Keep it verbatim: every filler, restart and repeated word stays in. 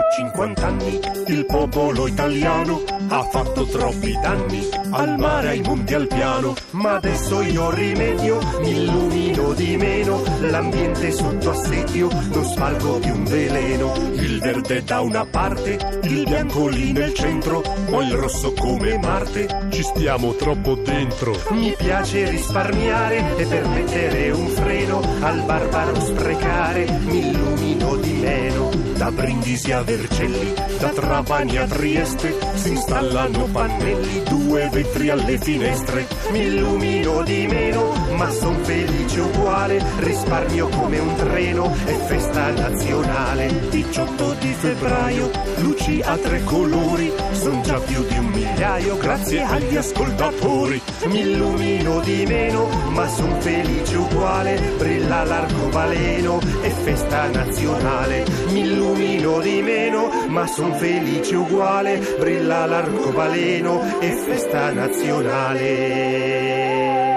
cinquanta anni il popolo italiano ha fatto troppi danni al mare, ai monti, al piano. Ma adesso io rimedio, mi illumino di meno, l'ambiente sotto assedio, non spargo più un veleno. Il verde da una parte, il bianco lì nel centro, poi il rosso come Marte, ci stiamo troppo dentro. Mi piace risparmiare e permettere un freno al barbaro sprecare, mi illumino di meno. Da Brindisi a Vercelli, da Trapani a Trieste, si installano pannelli, due vetri alle finestre. Mi illumino di meno, ma son felice uguale, risparmio come un treno, è festa nazionale. diciotto di febbraio, luci a tre colori, son già più di un migliaio, grazie agli ascoltatori. Mi illumino di meno, ma son felice uguale, brilla l'arcobaleno, è festa nazionale. Mi illumino di meno, ma son felice uguale, brilla l'arcobaleno, è festa nazionale.